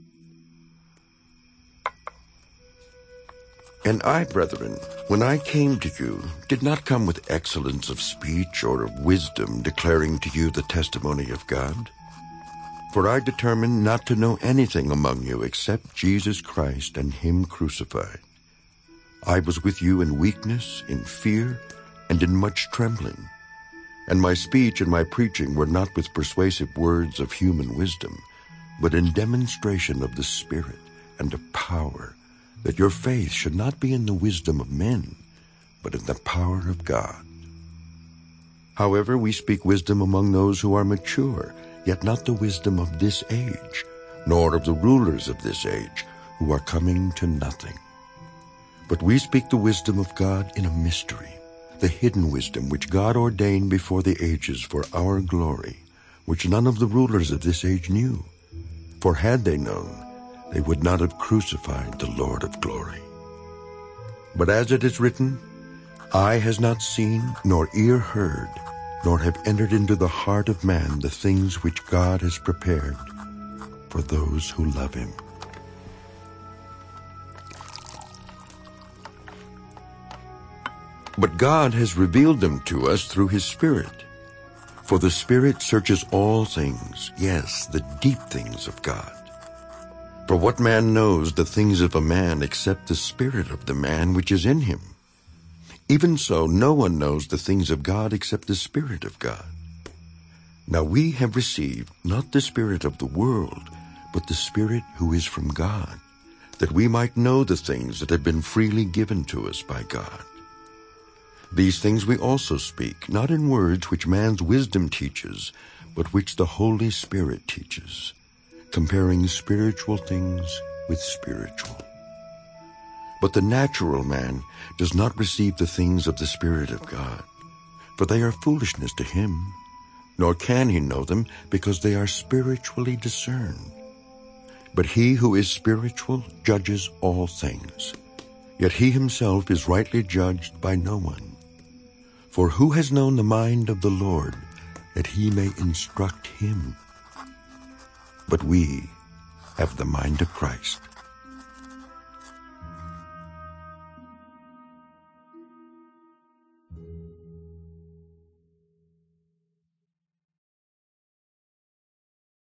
And I, brethren, when I came to you, did not come with excellence of speech or of wisdom, declaring to you the testimony of God. For I determined not to know anything among you except Jesus Christ and him crucified. I was with you in weakness, in fear, and in much trembling. And my speech and my preaching were not with persuasive words of human wisdom, but in demonstration of the Spirit and of power, that your faith should not be in the wisdom of men, but in the power of God. However, we speak wisdom among those who are mature, yet not the wisdom of this age, nor of the rulers of this age, who are coming to nothing. But we speak the wisdom of God in a mystery, the hidden wisdom which God ordained before the ages for our glory, which none of the rulers of this age knew. For had they known, they would not have crucified the Lord of glory. But as it is written, eye has not seen, nor ear heard, nor have entered into the heart of man the things which God has prepared for those who love him. But God has revealed them to us through his Spirit. For the Spirit searches all things, yes, the deep things of God. For what man knows the things of a man except the spirit of the man which is in him? Even so, no one knows the things of God except the Spirit of God. Now we have received not the spirit of the world, but the Spirit who is from God, that we might know the things that have been freely given to us by God. These things we also speak, not in words which man's wisdom teaches, but which the Holy Spirit teaches, comparing spiritual things with spiritual. But the natural man does not receive the things of the Spirit of God, for they are foolishness to him, nor can he know them, because they are spiritually discerned. But he who is spiritual judges all things, yet he himself is rightly judged by no one. For who has known the mind of the Lord, that he may instruct him? But we have the mind of Christ.